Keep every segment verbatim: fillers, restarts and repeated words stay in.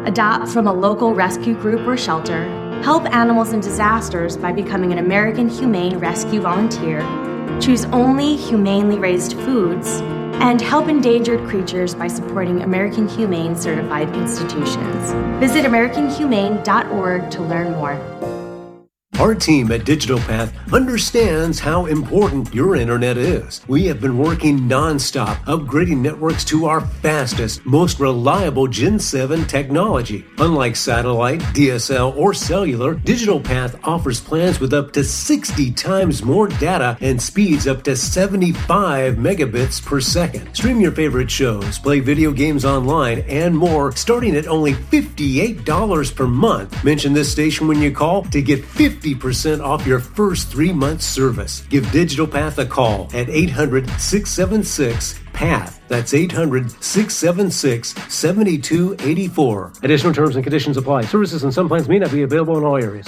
Adopt from a local rescue group or shelter. Help animals in disasters by becoming an American Humane Rescue Volunteer. Choose only humanely raised foods. And help endangered creatures by supporting American Humane certified institutions. Visit american humane dot org to learn more. Our team at Digital Path understands how important your internet is. We have been working nonstop, upgrading networks to our fastest, most reliable Gen seven technology. Unlike satellite, D S L, or cellular, Digital Path offers plans with up to sixty times more data and speeds up to seventy-five megabits per second. Stream your favorite shows, play video games online, and more, starting at only fifty-eight dollars per month. Mention this station when you call to get fifty percent off your first three months service. Give Digital Path a call at eight hundred, six seven six, P A T H. That's eight hundred, six seven six, seven two eight four. Additional terms and conditions apply. Services and some plans may not be available in all areas.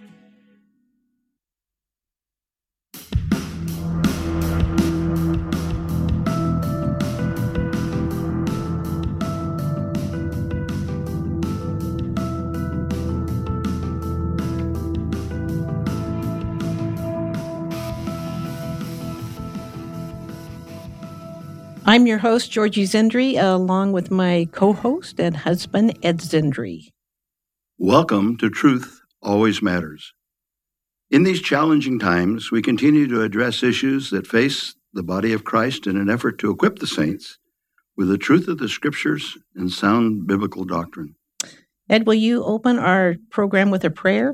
I'm your host, Georgie Zindri, along with my co-host and husband, Ed Zindri. Welcome to Truth Always Matters. In these challenging times, we continue to address issues that face the body of Christ in an effort to equip the saints with the truth of the Scriptures and sound biblical doctrine. Ed, will you open our program with a prayer?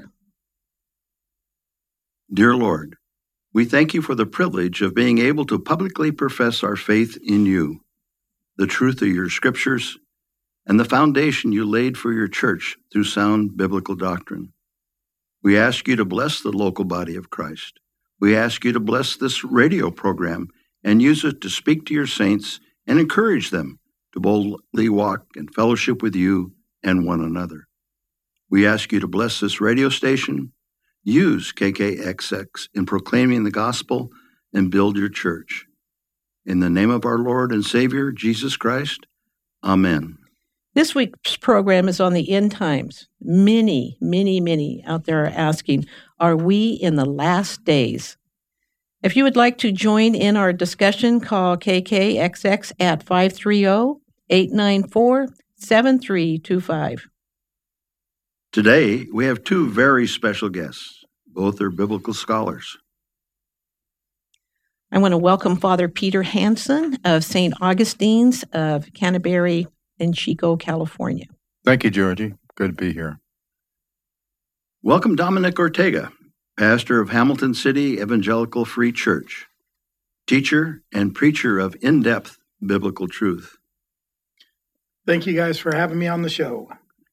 Dear Lord, we thank you for the privilege of being able to publicly profess our faith in you, the truth of your Scriptures, and the foundation you laid for your church through sound biblical doctrine. We ask you to bless the local body of Christ. We ask you to bless this radio program and use it to speak to your saints and encourage them to boldly walk in fellowship with you and one another. We ask you to bless this radio station. Use K K X X in proclaiming the gospel and build your church. In the name of our Lord and Savior, Jesus Christ, amen. This week's program is on the end times. Many, many, many out there are asking, are we in the last days? If you would like to join in our discussion, call K K X X at five three zero, eight nine four, seven three two five. Today, we have two very special guests. Both are biblical scholars. I want to welcome Father Peter Hansen of Saint Augustine's of Canterbury in Chico, California. Thank you, Georgie. Good to be here. Welcome Dominic Ortega, pastor of Hamilton City Evangelical Free Church, teacher and preacher of in-depth biblical truth. Thank you guys for having me on the show.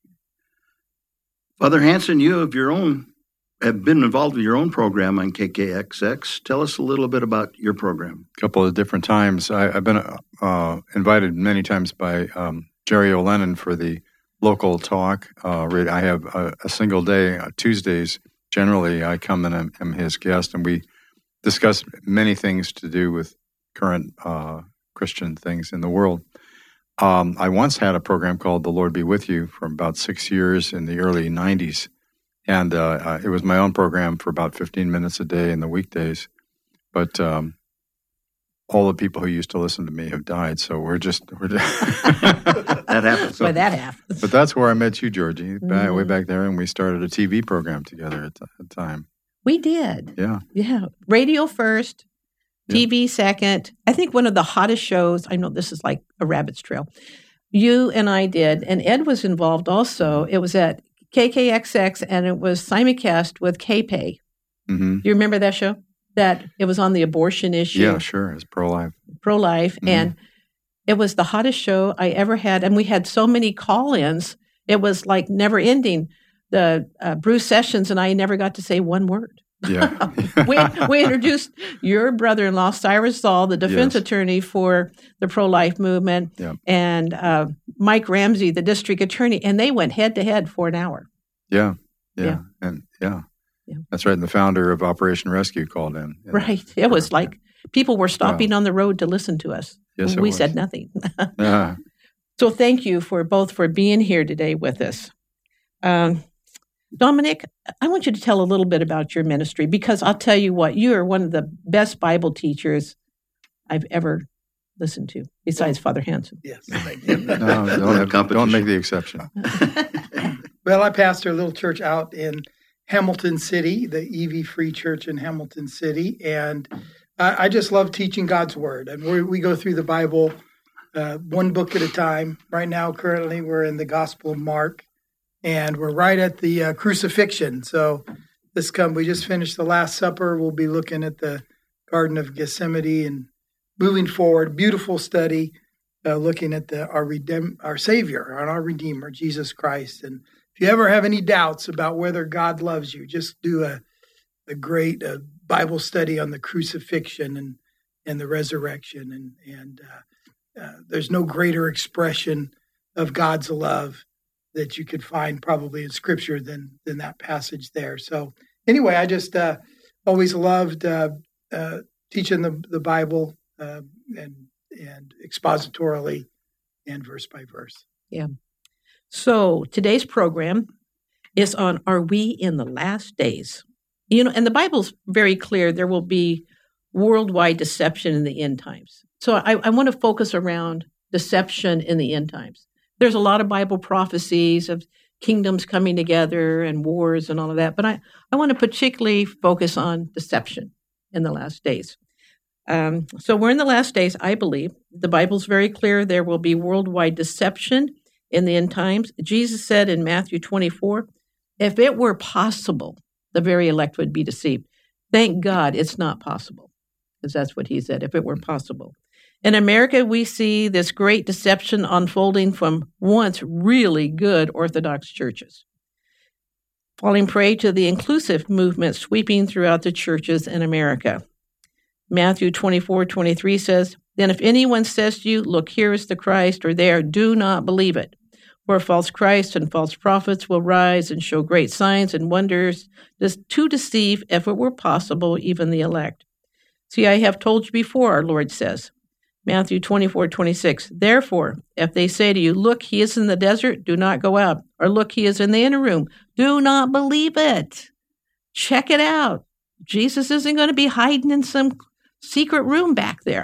Father Hansen, you have your own have been involved with your own program on K K X X. Tell us a little bit about your program. A couple of different times. I, I've been uh, invited many times by um, Jerry O'Lennon for the local talk. Uh, I have a, a single day, uh, Tuesdays, generally I come and I'm, I'm his guest, and we discuss many things to do with current uh, Christian things in the world. Um, I once had a program called The Lord Be With You for about six years in the early nineties. And uh, uh, it was my own program for about fifteen minutes a day in the weekdays. But um, all the people who used to listen to me have died, so we're just... We're just that happens. So, that happens. But that's where I met you, Georgie, back, mm. way back there, and we started a T V program together at the, at the time. We did. Yeah. Yeah. Radio first, T V yeah. second. I think one of the hottest shows, I know this is like a rabbit's trail, you and I did, and Ed was involved also. It was at K K X X, and it was simulcast with K P A Y. Mm-hmm. Do you remember that show? That it was on the abortion issue. Yeah, sure. It's pro-life. Pro-life. Mm-hmm. And it was the hottest show I ever had. And we had so many call-ins. It was like never ending. The uh, Bruce Sessions and I never got to say one word. Yeah. we, we introduced your brother-in-law, Cyrus Saul, the defense yes. attorney for the pro-life movement, yeah. and uh, Mike Ramsey, the district attorney, and they went head-to-head for an hour. Yeah, yeah, yeah. and yeah. yeah. That's right. And the founder of Operation Rescue called in. Right. It was like people were stopping wow. on the road to listen to us. Yes, it we was. said nothing. yeah. So thank you for both for being here today with us. Um, Dominic, I want you to tell a little bit about your ministry, because I'll tell you what, you are one of the best Bible teachers I've ever listened to, besides Father Hansen. Yes, thank you. No, don't, have, don't make the exception. Well, I pastor a little church out in Hamilton City, the E V Free Church in Hamilton City, and I, I just love teaching God's Word. And we, we go through the Bible uh, one book at a time. Right now, currently, we're in the Gospel of Mark, and we're right at the uh, crucifixion. So this come, we just finished the Last Supper. We'll be looking at the Garden of Gethsemane and moving forward. Beautiful study, uh, looking at the our Redem- our Savior, our Redeemer, Jesus Christ. And if you ever have any doubts about whether God loves you, just do a a great uh, Bible study on the crucifixion and and the resurrection. And and uh, uh, there's no greater expression of God's love that you could find probably in Scripture than than that passage there. So anyway, I just uh, always loved uh, uh, teaching the the Bible uh, and and expositorily and verse by verse. Yeah. So today's program is on Are We in the Last Days? You know, and the Bible's very clear. There will be worldwide deception in the end times. So I, I want to focus around deception in the end times. There's a lot of Bible prophecies of kingdoms coming together and wars and all of that, but I, I want to particularly focus on deception in the last days. Um, so we're in the last days, I believe. The Bible's very clear. There will be worldwide deception in the end times. Jesus said in Matthew twenty-four, if it were possible, the very elect would be deceived. Thank God it's not possible, because that's what he said, if it were possible. In America, we see this great deception unfolding from once really good Orthodox churches, falling prey to the inclusive movement sweeping throughout the churches in America. Matthew twenty-four twenty-three says, then if anyone says to you, look, here is the Christ, or there, do not believe it. For false Christs and false prophets will rise and show great signs and wonders to deceive, if it were possible, even the elect. See, I have told you before, our Lord says. Matthew twenty-four twenty-six, therefore, if they say to you, look, he is in the desert, do not go out. Or look, he is in the inner room, do not believe it. Check it out. Jesus isn't going to be hiding in some secret room back there.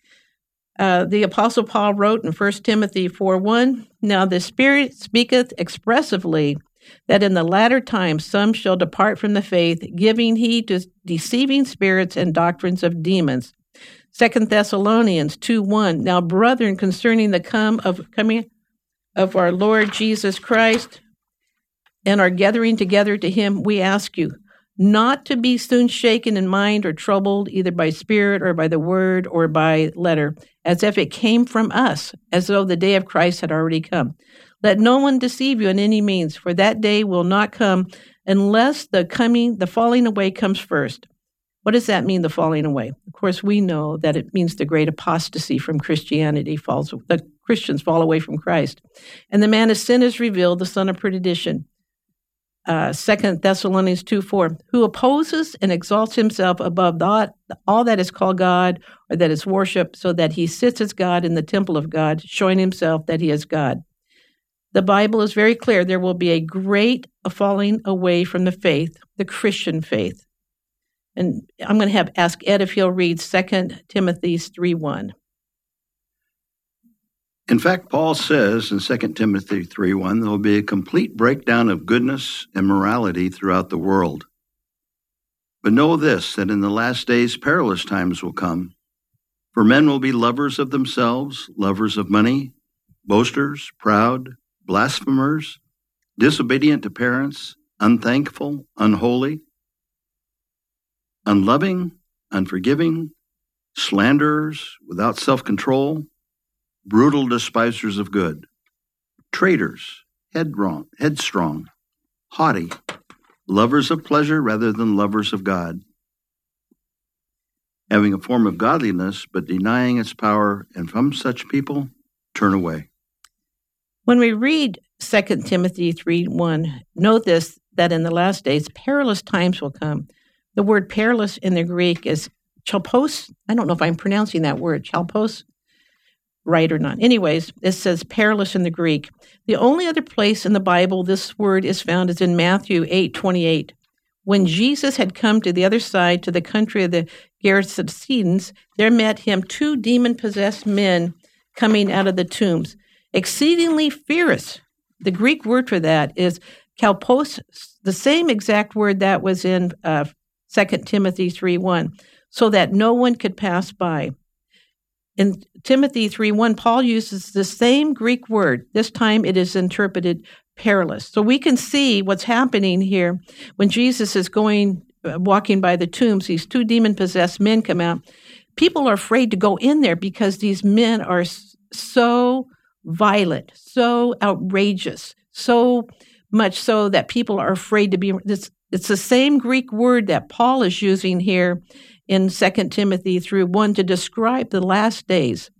Uh, the Apostle Paul wrote in First Timothy four one, now the Spirit speaketh expressively that in the latter times some shall depart from the faith, giving heed to deceiving spirits and doctrines of demons. Second Thessalonians two one, now brethren, concerning the come of coming of our Lord Jesus Christ and our gathering together to him, we ask you not to be soon shaken in mind or troubled, either by spirit or by the word or by letter, as if it came from us, as though the day of Christ had already come. Let no one deceive you in any means, for that day will not come unless the coming, the falling away comes first. What does that mean, the falling away? Of course, we know that it means the great apostasy from Christianity. Falls, the Christians fall away from Christ. And the man of sin is revealed, the son of perdition. Uh, Second Thessalonians two four, who opposes and exalts himself above the, all that is called God or that is worshipped, so that he sits as God in the temple of God, showing himself that he is God. The Bible is very clear. There will be a great falling away from the faith, the Christian faith. And I'm going to have ask Ed if he'll read Second Timothy three one. In fact, Paul says in Second Timothy three one, there will be a complete breakdown of goodness and morality throughout the world. But know this, that in the last days perilous times will come. For men will be lovers of themselves, lovers of money, boasters, proud, blasphemers, disobedient to parents, unthankful, unholy, unloving, unforgiving, slanderers, without self-control, brutal despisers of good, traitors, headstrong, headstrong, haughty, lovers of pleasure rather than lovers of God, having a form of godliness but denying its power, and from such people turn away. When we read Second Timothy three one, note this, that in the last days perilous times will come. The word perilous in the Greek is chalpos. I don't know if I'm pronouncing that word, chalpos. right or not. Anyways, it says perilous in the Greek. The only other place in the Bible this word is found is in Matthew eight twenty-eight. When Jesus had come to the other side, to the country of the Gerasenes, there met him two demon-possessed men coming out of the tombs, exceedingly fierce. The Greek word for that is kalpos, the same exact word that was in uh, Second Timothy three one, so that no one could pass by. In Timothy three one, Paul uses the same Greek word. This time it is interpreted perilous. So we can see what's happening here when Jesus is going, uh, walking by the tombs. These two demon-possessed men come out. People are afraid to go in there because these men are so violent, so outrageous, so much so that people are afraid to be. It's, it's the same Greek word that Paul is using here in Second Timothy three one to describe the last days.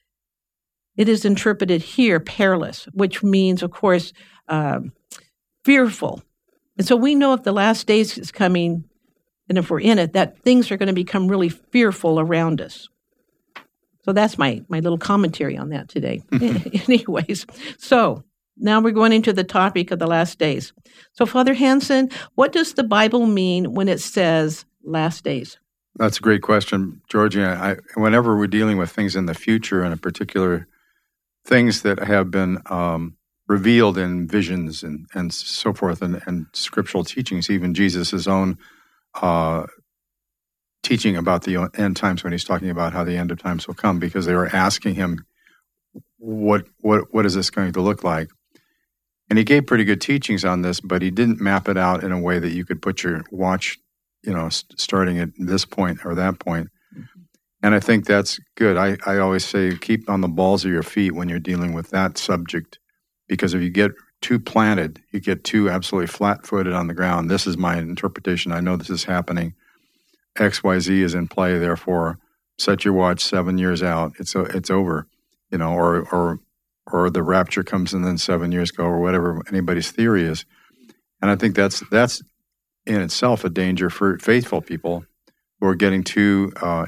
It is interpreted here perilous, which means, of course, uh, fearful. And so we know if the last days is coming, and if we're in it, that things are going to become really fearful around us. So that's my, my little commentary on that today. Anyways, so now we're going into the topic of the last days. So, Father Hansen, what does the Bible mean when it says last days? That's a great question, Georgie. I, whenever we're dealing with things in the future, and in particular things that have been um, revealed in visions and, and so forth, and, and scriptural teachings, even Jesus' own uh, teaching about the end times when he's talking about how the end of times will come, because they were asking him, what what what is this going to look like? And he gave pretty good teachings on this, but he didn't map it out in a way that you could put your watch, you know, st- starting at this point or that point. Mm-hmm. And I think that's good. I, I always say keep on the balls of your feet when you're dealing with that subject, because if you get too planted, you get too absolutely flat-footed on the ground. This is my interpretation. I know this is happening. X Y Z is in play, therefore set your watch seven years out. It's it's over, you know, or or or the rapture comes and then seven years go, or whatever anybody's theory is. And I think that's that's in itself a danger for faithful people who are getting too uh,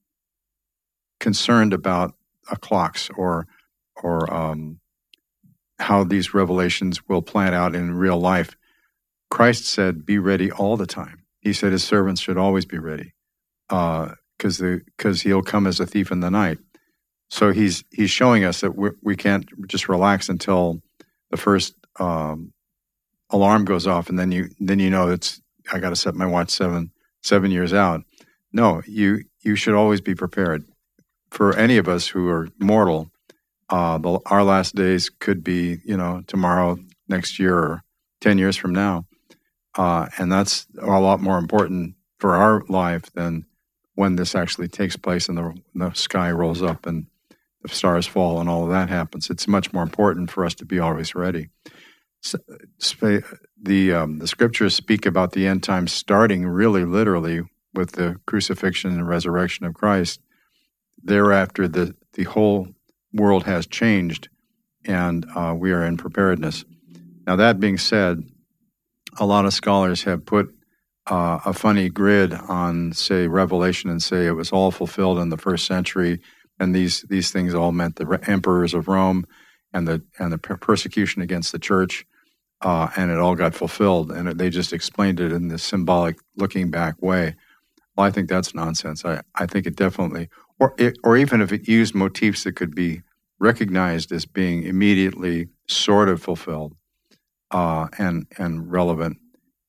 concerned about uh, clocks or or um, how these revelations will plan out in real life. Christ said, "Be ready all the time." He said his servants should always be ready, because uh, because he'll come as a thief in the night. So he's he's showing us that we we can't just relax until the first um, alarm goes off, and then you then you know it's I got to set my watch seven seven years out. No, you you should always be prepared. For any of us who are mortal, uh, the, our last days could be you know tomorrow, next year, or ten years from now. Uh, and that's a lot more important for our life than when this actually takes place and the, the sky rolls up and the stars fall and all of that happens. It's much more important for us to be always ready. So, the um, the scriptures speak about the end times starting really literally with the crucifixion and resurrection of Christ. Thereafter, the, the whole world has changed, and uh, we are in preparedness. Now, that being said, a lot of scholars have put uh, a funny grid on, say, Revelation and say it was all fulfilled in the first century, and these these things all meant the emperors of Rome and the and the persecution against the church, uh, and it all got fulfilled, and they just explained it in this symbolic, looking back way. Well, I think that's nonsense. I, I think it definitely, or it, or even if it used motifs that could be recognized as being immediately sort of fulfilled, Uh, and and relevant,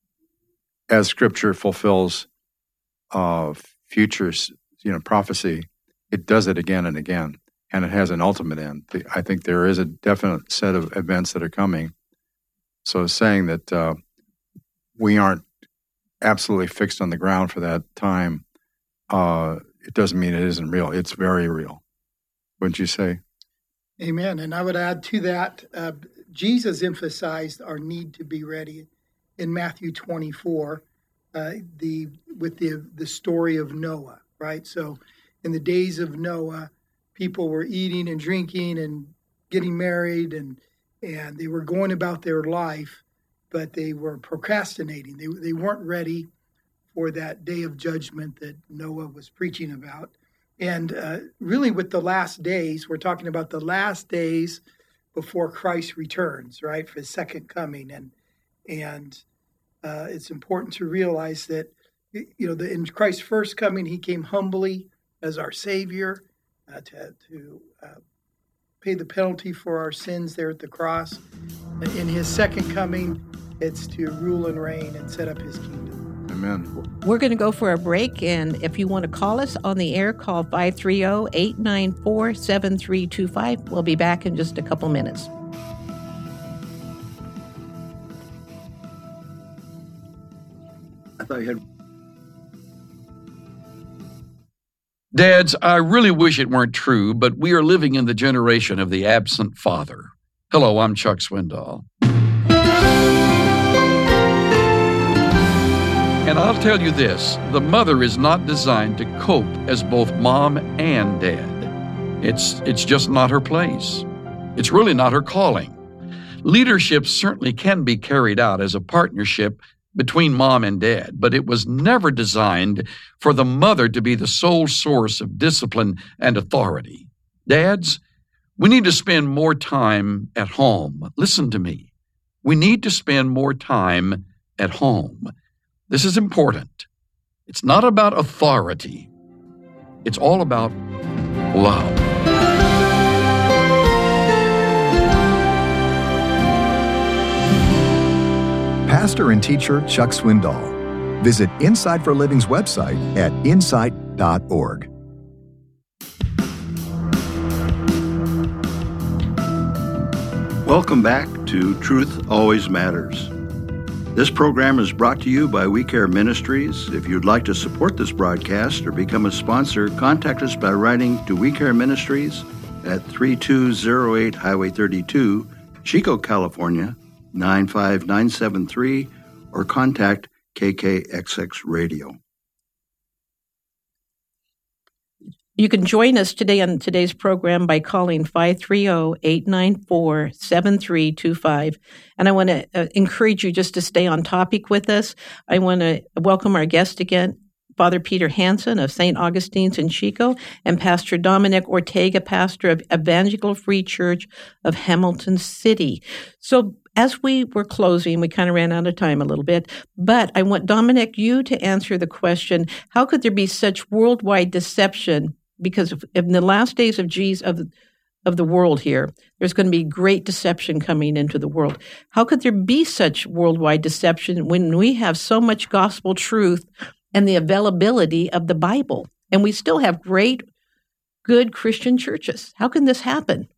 as Scripture fulfills uh, futures, you know, prophecy, it does it again and again, and it has an ultimate end. I think there is a definite set of events that are coming. So saying that uh, we aren't absolutely fixed on the ground for that time, uh, it doesn't mean it isn't real. It's very real. Wouldn't you say? Amen. And I would add to that, uh, Jesus emphasized our need to be ready in Matthew twenty-four, uh, the with the the story of Noah, right? So in the days of Noah, people were eating and drinking and getting married, and and they were going about their life, but they were procrastinating. They they weren't ready for that day of judgment that Noah was preaching about. And uh, really with the last days, we're talking about the last days before Christ returns, right, for his second coming. And and uh, it's important to realize that, you know, the, in Christ's first coming, he came humbly as our Savior uh, to, to uh, pay the penalty for our sins there at the cross. In his second coming, it's to rule and reign and set up his kingdom. Amen. We're going to go for a break, and if you want to call us on the air, call five three zero, eight nine four, seven three two five. We'll be back in just a couple minutes. I thought you had... Dads, I really wish it weren't true, but we are living in the generation of the absent father. Hello, I'm Chuck Swindoll. And I'll tell you this, the mother is not designed to cope as both mom and dad. It's, it's just not her place. It's really not her calling. Leadership certainly can be carried out as a partnership between mom and dad, but it was never designed for the mother to be the sole source of discipline and authority. Dads, we need to spend more time at home. Listen to me. We need to spend more time at home. This is important. It's not about authority. It's all about love. Pastor and teacher Chuck Swindoll. Visit Insight for Living's website at insight dot org. Welcome back to Truth Always Matters. This program is brought to you by We Care Ministries. If you'd like to support this broadcast or become a sponsor, contact us by writing to We Care Ministries at three two zero eight Highway thirty-two, Chico, California, nine five nine seven three, or contact K K X X Radio. You can join us today on today's program by calling five three zero, eight nine four, seven three two five. And I want to uh, encourage you just to stay on topic with us. I want to welcome our guest again, Father Peter Hansen of Saint Augustine's in Chico, and Pastor Dominic Ortega, pastor of Evangelical Free Church of Hamilton City. So as we were closing, we kind of ran out of time a little bit, but I want, Dominic, you to answer the question, how could there be such worldwide deception? Because if, in the last days of Jesus, of, of the world here, there's going to be great deception coming into the world. How could there be such worldwide deception when we have so much gospel truth and the availability of the Bible? And we still have great, good Christian churches. How can this happen?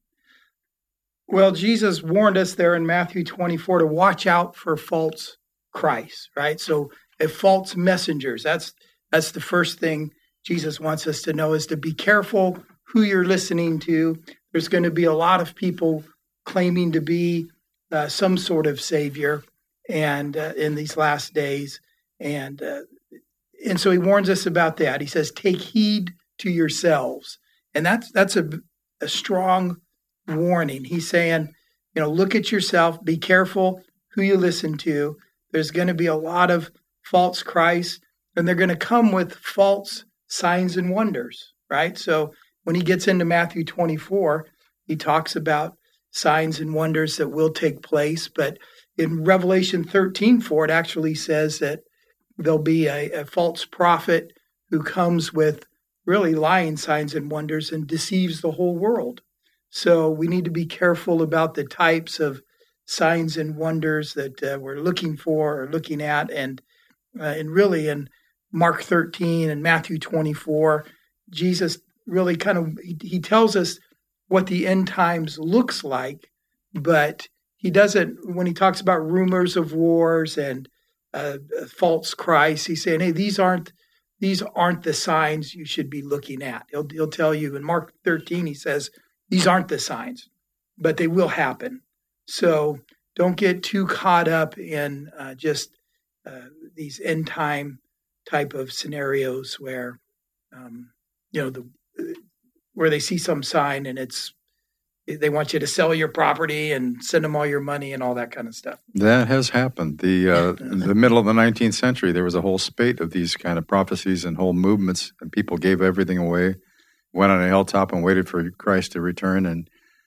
Well, Jesus warned us there in Matthew twenty-four to watch out for false Christ, right? So if false messengers, that's that's the first thing Jesus wants us to know, is to be careful who you're listening to. There's going to be a lot of people claiming to be uh, some sort of savior, and uh, in these last days, and uh, and so he warns us about that. He says, "Take heed to yourselves," and that's that's a, a strong warning. He's saying, you know, look at yourself, be careful who you listen to. There's going to be a lot of false Christs, and they're going to come with false signs and wonders, right? So when he gets into Matthew twenty-four, he talks about signs and wonders that will take place. But in Revelation thirteen four, it actually says that there'll be a, a false prophet who comes with really lying signs and wonders and deceives the whole world. So we need to be careful about the types of signs and wonders that uh, we're looking for or looking at. And uh, and really in Mark thirteen and Matthew twenty-four, Jesus really kind of, he, he tells us what the end times looks like, but he doesn't, when he talks about rumors of wars and uh, false Christ, he's saying, hey, these aren't these aren't the signs you should be looking at. He'll, he'll tell you in Mark thirteen, he says, these aren't the signs, but they will happen. So don't get too caught up in uh, just uh, these end time type of scenarios where, um, you know, the where they see some sign and it's they want you to sell your property and send them all your money and all that kind of stuff. That has happened. The uh, in the middle of the nineteenth century, there was a whole spate of these kind of prophecies and whole movements, and people gave everything away. went on a hilltop and waited for Christ to return. And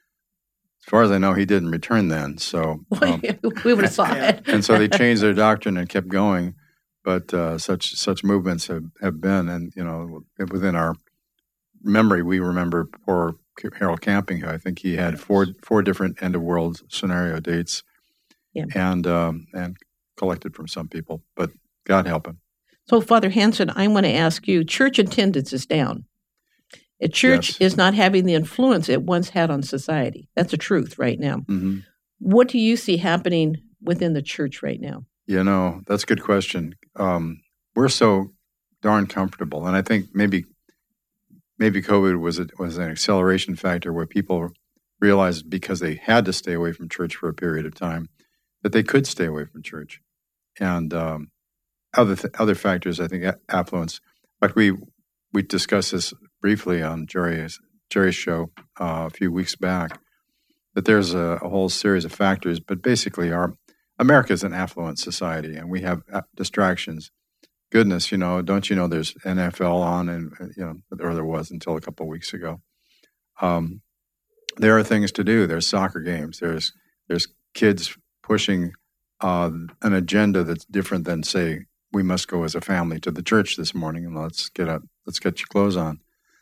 as far as I know, he didn't return then. So um, we would have saw yeah. it. and so they changed their doctrine and kept going. But uh, such such movements have, have been, and you know, within our memory, we remember poor Harold Camping, who I think he had four four different end of world scenario dates, yeah. and um, and collected from some people. But God help him. So, Father Hansen, I want to ask you: church attendance is down. A church Yes. is not having the influence it once had on society. That's a truth right now. Mm-hmm. What do you see happening within the church right now? You know, that's a good question. Um, we're so darn comfortable, and I think maybe maybe COVID was a, was an acceleration factor where people realized because they had to stay away from church for a period of time that they could stay away from church, and um, other th- other factors I think a- affluence. In fact, we we discussed this briefly on Jerry's Jerry's show uh, a few weeks back. That there's a, a whole series of factors, but basically our America is an affluent society, and we have distractions. Goodness, you know, don't you know there's N F L on, and you know, or there was until a couple of weeks ago. Um, there are things to do. There's soccer games. There's there's kids pushing uh, an agenda that's different than, say, we must go as a family to the church this morning and let's get up, let's get your clothes on.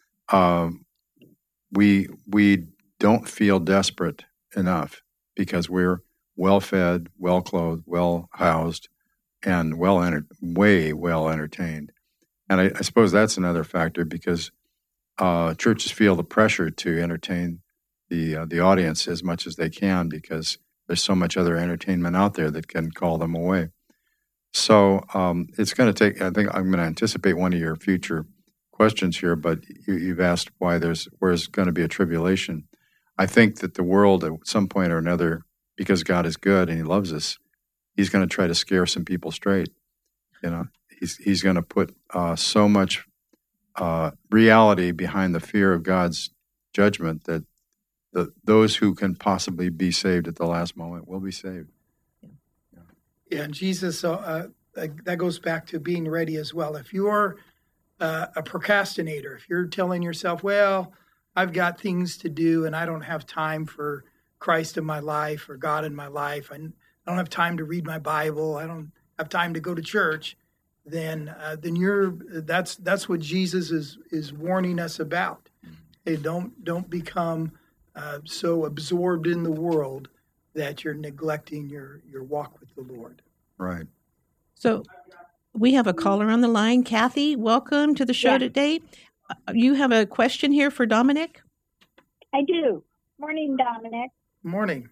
Um, we we don't feel desperate enough because we're well-fed, well-clothed, well-housed, and well enter- way well entertained. And I, I suppose that's another factor because uh, churches feel the pressure to entertain the uh, the audience as much as they can because there's so much other entertainment out there that can call them away. So um, it's going to take, I think I'm going to anticipate one of your future questions here, but you, you've asked why there's, where's going to be a tribulation. I think that the world at some point or another, because God is good and he loves us, he's going to try to scare some people straight. You know, he's he's going to put uh, so much uh, reality behind the fear of God's judgment that the those who can possibly be saved at the last moment will be saved. Yeah, yeah and Jesus, uh, uh, that goes back to being ready as well. If you're uh, a procrastinator, if you're telling yourself, well, I've got things to do and I don't have time for Christ in my life or God in my life, I don't have time to read my Bible, I don't have time to go to church, then uh, then you're that's that's what Jesus is is warning us about. Hey, don't don't become uh, so absorbed in the world that you're neglecting your your walk with the Lord. Right. So we have a caller on the line. Kathy, welcome to the show Yeah. today. Uh, You have a question here for Dominic? I do. Morning, Dominic. Morning.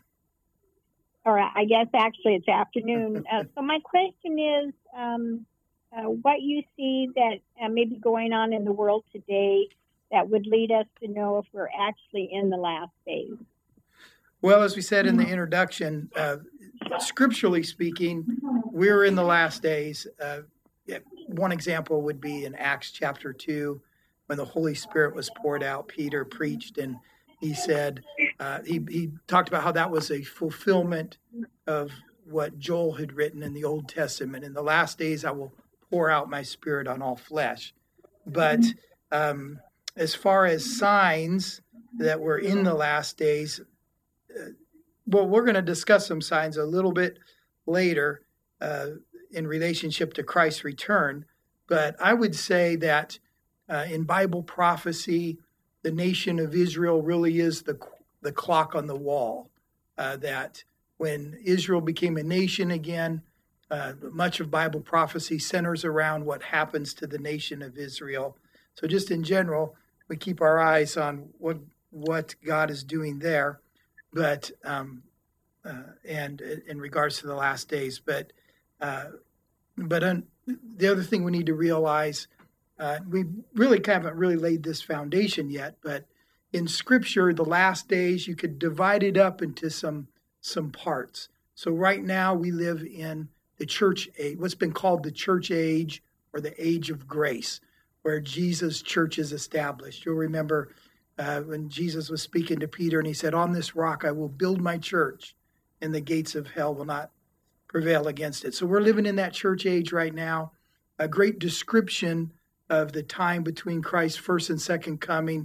Or I guess actually it's afternoon. Uh, so my question is um, uh, what you see that uh, may be going on in the world today that would lead us to know if we're actually in the last days. Well, as we said in the introduction, uh, scripturally speaking, we're in the last days. Uh, yeah, one example would be in Acts chapter two, when the Holy Spirit was poured out. Peter preached, and he said, uh, he, he talked about how that was a fulfillment of what Joel had written in the Old Testament. In the last days, I will pour out my Spirit on all flesh. But um, as far as signs that we're in the last days, uh, well, we're going to discuss some signs a little bit later uh, in relationship to Christ's return. But I would say that uh, in Bible prophecy, the nation of Israel really is the the clock on the wall. Uh, that when Israel became a nation again, uh, much of Bible prophecy centers around what happens to the nation of Israel. So just in general, we keep our eyes on what what God is doing there, but um, uh, and in regards to the last days. But uh, but un, the other thing we need to realize, uh, we really haven't really laid this foundation yet, but in Scripture, the last days, you could divide it up into some some parts. So right now we live in the church age, what's been called the church age or the age of grace, where Jesus' church is established. You'll remember uh, when Jesus was speaking to Peter and he said, on this rock I will build my church and the gates of hell will not prevail against it. So we're living in that church age right now. A great description of the time between Christ's first and second coming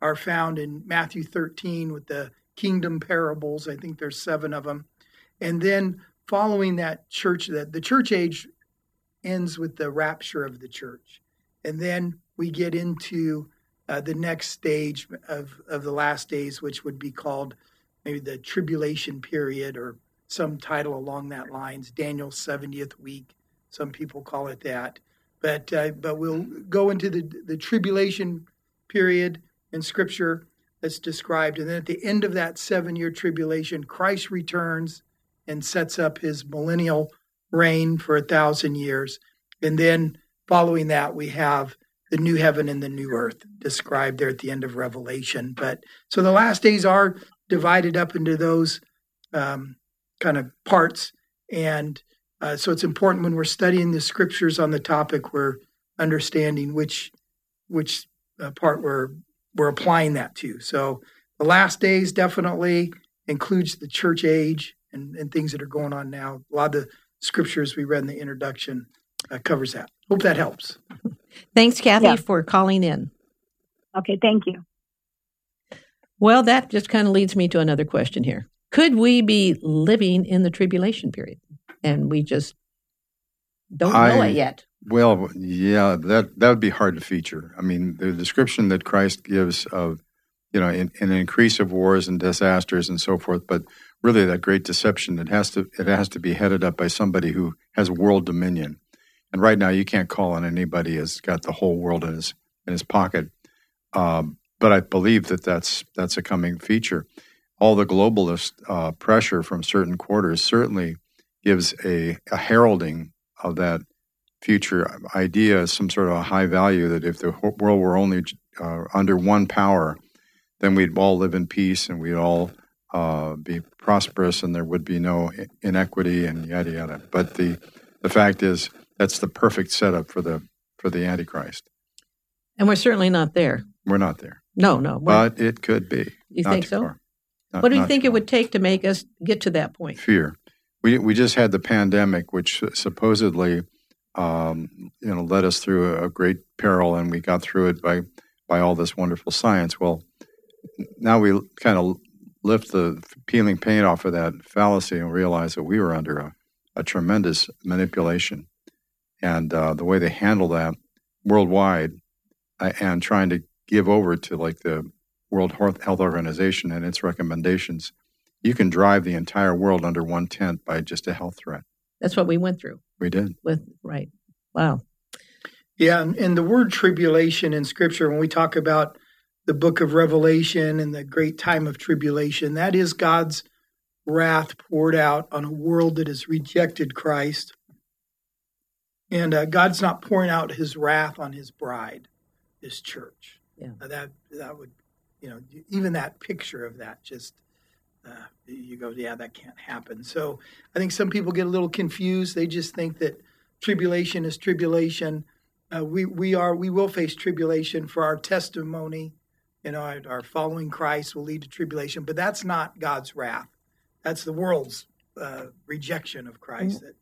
are found in Matthew thirteen with the kingdom parables. I think there's seven of them. And then following that church, that the church age ends with the rapture of the church. And then we get into uh, the next stage of, of the last days, which would be called maybe the tribulation period or some title along that lines, Daniel's seventieth week. Some people call it that. But uh, but we'll go into the, the tribulation period in Scripture that's described. And then at the end of that seven-year tribulation, Christ returns and sets up his millennial reign for a thousand years. And then following that, we have the new heaven and the new earth described there at the end of Revelation. But so the last days are divided up into those um, kind of parts. And uh, so it's important when we're studying the scriptures on the topic, we're understanding which which uh, part we're we're applying that to. So the last days definitely includes the church age and, and things that are going on now. A lot of the scriptures we read in the introduction uh, covers that. Hope that helps. Thanks, Kathy, Yeah. for calling in. Okay, thank you. Well, that just kind of leads me to another question here. Could we be living in the tribulation period? And we just don't know I- it yet. Well, yeah, that that would be hard to feature. I mean, the description that Christ gives of, you know, in, an increase of wars and disasters and so forth, but really that great deception, it has to it has to be headed up by somebody who has world dominion. And right now, you can't call on anybody who's got the whole world in his in his pocket. Um, but I believe that that's that's a coming feature. All the globalist uh, pressure from certain quarters certainly gives a, a heralding of that future idea, some sort of a high value that if the whole world were only uh, under one power, then we'd all live in peace and we'd all uh, be prosperous and there would be no inequity and yada yada. But the the fact is that's the perfect setup for the for the Antichrist. And we're certainly not there. We're not there, No, no. we're- but it could be. You Not think too so? far. Not- what do you not think too it far. would take to make us get to that point? Fear. We we just had the pandemic, which supposedly, um, you know, led us through a, a great peril, and we got through it by by all this wonderful science. Well, now we kind of lift the peeling paint off of that fallacy and realize that we were under a, a tremendous manipulation, and uh, the way they handle that worldwide, uh, and trying to give over to like the World Health Organization and its recommendations. You can drive the entire world under one tent by just a health threat. That's what we went through We did. with, right. Wow. Yeah, and, and the word tribulation in Scripture, when we talk about the book of Revelation and the great time of tribulation, that is God's wrath poured out on a world that has rejected Christ. And uh, God's not pouring out his wrath on his bride, his church. Yeah. Uh, that that would, you know, even that picture of that just, uh, you go, yeah, that can't happen. So I think some people get a little confused. They just think that tribulation is tribulation. Uh, we we are we will face tribulation for our testimony. You know, our, our following Christ will lead to tribulation, but that's not God's wrath. That's the world's uh, rejection of Christ that